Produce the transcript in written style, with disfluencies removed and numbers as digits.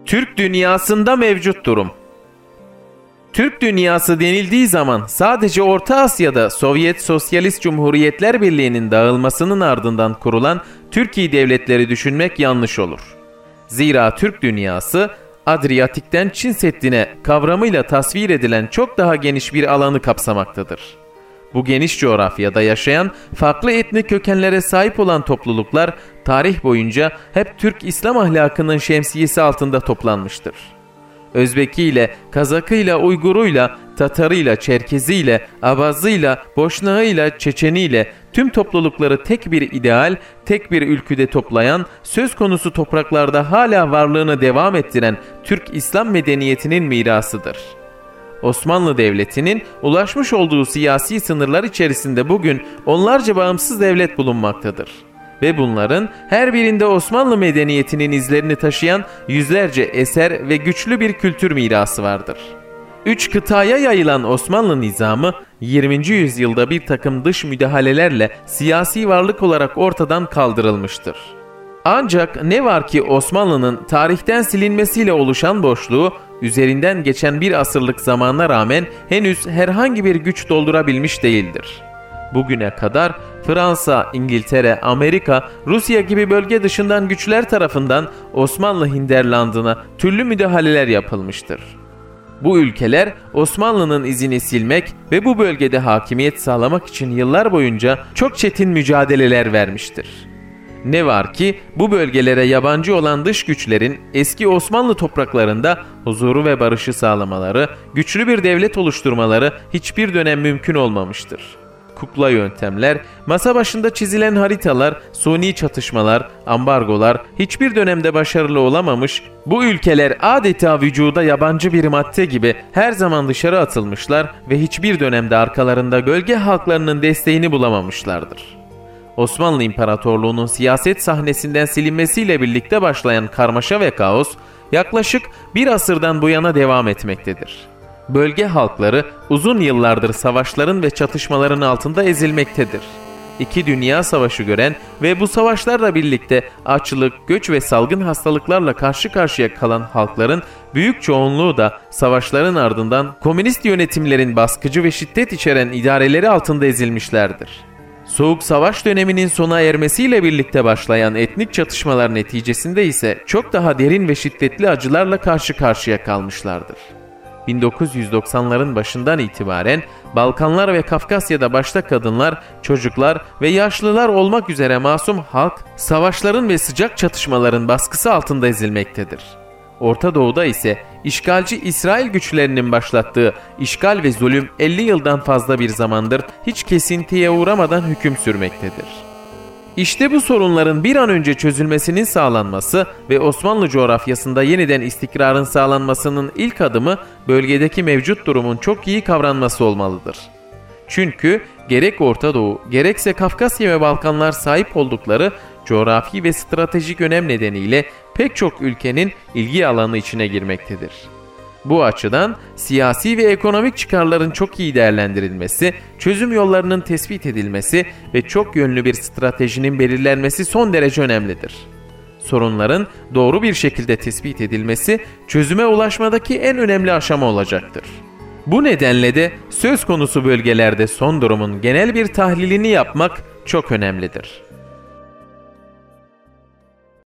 Türk dünyasında mevcut durum. Türk dünyası denildiği zaman sadece Orta Asya'da Sovyet Sosyalist Cumhuriyetler Birliği'nin dağılmasının ardından kurulan Türkiye devletleri düşünmek yanlış olur. Zira Türk dünyası, Adriyatik'ten Çin Seddi'ne kavramıyla tasvir edilen çok daha geniş bir alanı kapsamaktadır. Bu geniş coğrafyada yaşayan farklı etnik kökenlere sahip olan topluluklar tarih boyunca hep Türk İslam ahlakının şemsiyesi altında toplanmıştır. Özbekiyle, Kazakıyla, Uyguruyla, Tatarıyla, Çerkeziyle, Abazıyla, Boşnağıyla, Çeçeniyle tüm toplulukları tek bir ideal, tek bir ülküde toplayan, söz konusu topraklarda hala varlığını devam ettiren Türk İslam medeniyetinin mirasıdır. Osmanlı Devleti'nin ulaşmış olduğu siyasi sınırlar içerisinde bugün onlarca bağımsız devlet bulunmaktadır. Ve bunların her birinde Osmanlı medeniyetinin izlerini taşıyan yüzlerce eser ve güçlü bir kültür mirası vardır. 3 kıtaya yayılan Osmanlı nizamı 20. yüzyılda bir takım dış müdahalelerle siyasi varlık olarak ortadan kaldırılmıştır. Ancak ne var ki Osmanlı'nın tarihten silinmesiyle oluşan boşluğu üzerinden geçen bir asırlık zamana rağmen henüz herhangi bir güç doldurabilmiş değildir. Bugüne kadar Fransa, İngiltere, Amerika, Rusya gibi bölge dışından güçler tarafından Osmanlı hinterlandına türlü müdahaleler yapılmıştır. Bu ülkeler Osmanlı'nın izini silmek ve bu bölgede hakimiyet sağlamak için yıllar boyunca çok çetin mücadeleler vermiştir. Ne var ki bu bölgelere yabancı olan dış güçlerin eski Osmanlı topraklarında huzuru ve barışı sağlamaları, güçlü bir devlet oluşturmaları hiçbir dönem mümkün olmamıştır. Kukla yöntemler, masa başında çizilen haritalar, suni çatışmalar, ambargolar hiçbir dönemde başarılı olamamış, bu ülkeler adeta vücuda yabancı bir madde gibi her zaman dışarı atılmışlar ve hiçbir dönemde arkalarında gölge halklarının desteğini bulamamışlardır. Osmanlı İmparatorluğu'nun siyaset sahnesinden silinmesiyle birlikte başlayan karmaşa ve kaos yaklaşık bir asırdan bu yana devam etmektedir. Bölge halkları uzun yıllardır savaşların ve çatışmaların altında ezilmektedir. 2 Dünya Savaşı gören ve bu savaşlarla birlikte açlık, göç ve salgın hastalıklarla karşı karşıya kalan halkların büyük çoğunluğu da savaşların ardından komünist yönetimlerin baskıcı ve şiddet içeren idareleri altında ezilmişlerdir. Soğuk Savaş döneminin sona ermesiyle birlikte başlayan etnik çatışmalar neticesinde ise çok daha derin ve şiddetli acılarla karşı karşıya kalmışlardır. 1990'ların başından itibaren Balkanlar ve Kafkasya'da başta kadınlar, çocuklar ve yaşlılar olmak üzere masum halk savaşların ve sıcak çatışmaların baskısı altında ezilmektedir. Orta Doğu'da ise işgalci İsrail güçlerinin başlattığı işgal ve zulüm 50 yıldan fazla bir zamandır hiç kesintiye uğramadan hüküm sürmektedir. İşte bu sorunların bir an önce çözülmesinin sağlanması ve Osmanlı coğrafyasında yeniden istikrarın sağlanmasının ilk adımı bölgedeki mevcut durumun çok iyi kavranması olmalıdır. Çünkü gerek Orta Doğu gerekse Kafkasya ve Balkanlar sahip oldukları coğrafi ve stratejik önem nedeniyle pek çok ülkenin ilgi alanı içine girmektedir. Bu açıdan siyasi ve ekonomik çıkarların çok iyi değerlendirilmesi, çözüm yollarının tespit edilmesi ve çok yönlü bir stratejinin belirlenmesi son derece önemlidir. Sorunların doğru bir şekilde tespit edilmesi, çözüme ulaşmadaki en önemli aşama olacaktır. Bu nedenle de söz konusu bölgelerde son durumun genel bir tahlilini yapmak çok önemlidir.